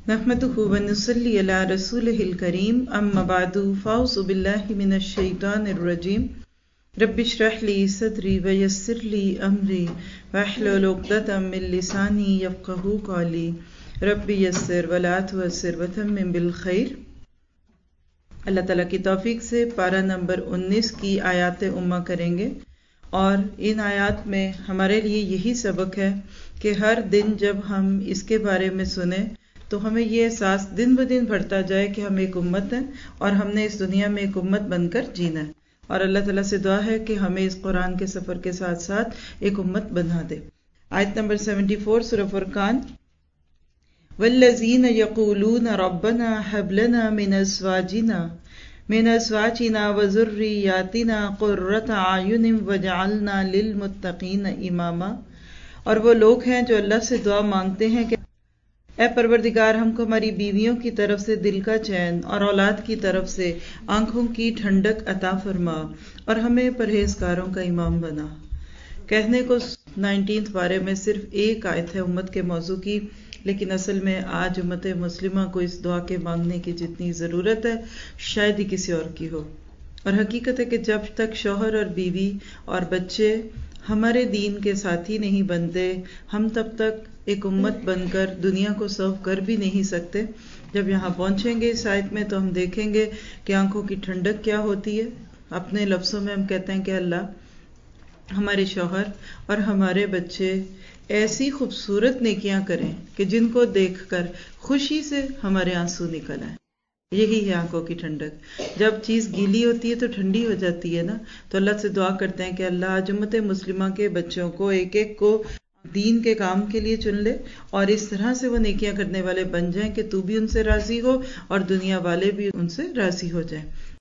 नहमदुहु व नुसल्ली अला रसूलिहिल करीम अम्मा बादु फ़ाऊज़ु बिल्लाहि मिनश शैतानिर रजीम रब्बि इश्रह ली सदरी व यस्सिर ली अमरी वहलुल उक़दतम मिन लिसानी यफ़क़हू क़ौली रब्बि यस्सिर व ला तुअस्सिर व तम्मिम बिल खैर। अल्लाह ताला की तौफीक से पारा नंबर 19 की आयात उम्मा करेंगे और इन आयात में हमारे लिए यही सबक है कि हर दिन जब हम इसके बारे में सुने तो हमें ये एहसास दिन ब दिन बढ़ता जाए कि हम एक उम्मत हैं और हमने इस दुनिया में एक उम्मत बनकर जीना है। और अल्लाह ताला से दुआ है कि हमें इस कुरान के सफर के साथ साथ एक उम्मत बना दे। आयत नंबर 74 सूरह फुरकान, वल्लज़ीन यक़ूलून रब्बना हब लना मिन अज़वाजिना व ज़ुर्रिय्यातिना क़ुर्रता अयुनिन वजअलना लिलमुत्तक़ीन इमामा। और वो लोग हैं जो अल्लाह से दुआ मांगते हैं कि ए परवरदिगार, हमको हमारी बीवियों की तरफ से दिल का चैन और औलाद की तरफ से आंखों की ठंडक अता फरमा और हमें परहेजगारों का इमाम बना। कहने को 19 पारे में सिर्फ एक आयत है उम्मत के मौजू की, लेकिन असल में आज उम्मत मुस्लिमा को इस दुआ के मांगने की जितनी ज़रूरत है शायद ही किसी और की हो। और हकीकत है कि जब तक शौहर और बीवी और बच्चे हमारे दीन के साथी नहीं बनते, हम तब तक एक उम्मत बनकर दुनिया को सर्व कर भी नहीं सकते। जब यहाँ पहुंचेंगे इस आयत में तो हम देखेंगे कि आंखों की ठंडक क्या होती है। अपने लफ्ज़ों में हम कहते हैं कि अल्लाह हमारे शौहर और हमारे बच्चे ऐसी खूबसूरत नेकियां करें कि जिनको देखकर खुशी से हमारे आंसू निकल आए। यही है आंखों की ठंडक। जब चीज़ गीली होती है तो ठंडी हो जाती है ना। तो अल्लाह से दुआ करते हैं कि अल्लाह आज उम्मत मुस्लिमा के बच्चों को एक एक को दीन के काम के लिए चुन ले और इस तरह से वो नेकियां करने वाले बन जाएं कि तू भी उनसे राजी हो और दुनिया वाले भी उनसे राजी हो जाएं।